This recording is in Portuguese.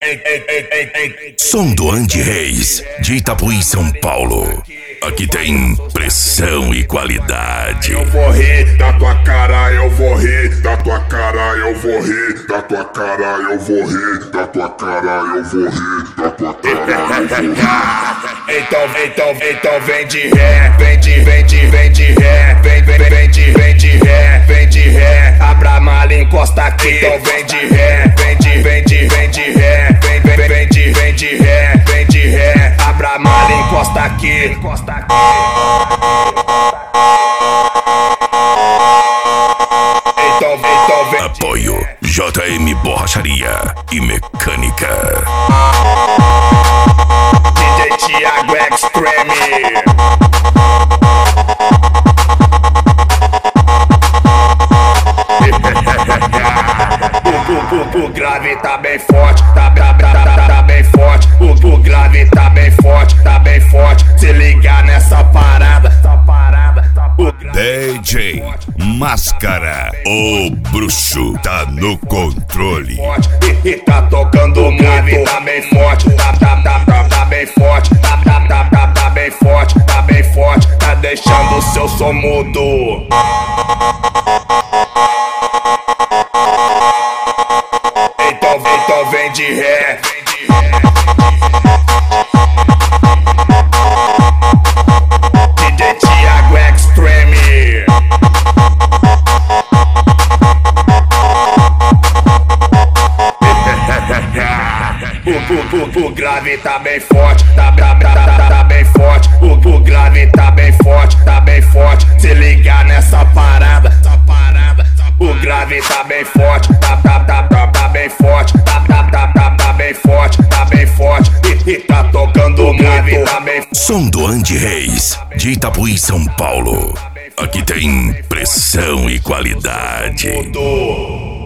Som do Andy Reis, de Itapuí, São Paulo. Aqui tem pressão e qualidade. Eu vou rir da tua cara, eu vou rir da tua cara, eu vou rir da tua cara, eu vou rir da tua cara, eu vou rir da tua cara, eu vou rir. Então vem de ré, vem de ré, vem de ré, abra a mala, encosta aqui. Então vem de ré, vem de ré, vem de ré, abra a mala, encosta aqui. Então vem. Apoio JM Borracharia e Mecânica. DJ Thiago Extreme. O grave tá bem forte, tá bem forte. O grave tá bem forte, tá bem forte. Se ligar nessa parada, DJ Máscara, o bruxo tá no controle. e tá tocando o grave tá bem forte, tá bem forte, tá bem forte, tá bem forte, tá deixando o seu som mudo. Então vem de ré. DJ Thiago Extreme. O grave tá bem forte, tá bem forte. O grave tá bem forte, tá bem forte. Se ligar nessa parada, o grave tá bem forte, tá bem forte, tá bem forte, tá bem forte. E tá tocando o grave tá bem forte. Som do Andy Reis, de Itapuí, São Paulo. Aqui tem pressão e qualidade.